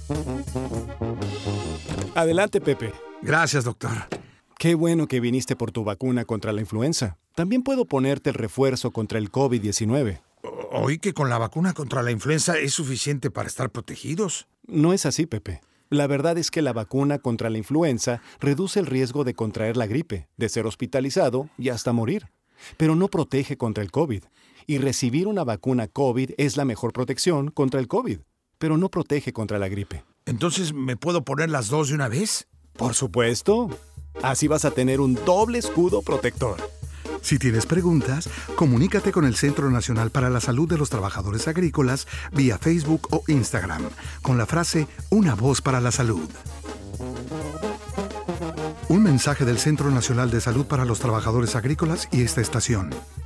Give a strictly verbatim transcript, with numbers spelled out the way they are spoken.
Adelante, Pepe. Gracias, doctor. Qué bueno que viniste por tu vacuna contra la influenza. También puedo ponerte el refuerzo contra el COVID diecinueve. Oí que con la vacuna contra la influenza es suficiente para estar protegidos. No es así, Pepe. La verdad es que la vacuna contra la influenza reduce el riesgo de contraer la gripe, de ser hospitalizado y hasta morir. Pero no protege contra el COVID. Y recibir una vacuna COVID es la mejor protección contra el COVID, pero no protege contra la gripe. ¿Entonces me puedo poner las dos de una vez? Por supuesto. Así vas a tener un doble escudo protector. Si tienes preguntas, comunícate con el Centro Nacional para la Salud de los Trabajadores Agrícolas vía Facebook o Instagram con la frase Una voz para la salud. Un mensaje del Centro Nacional de Salud para los Trabajadores Agrícolas y esta estación.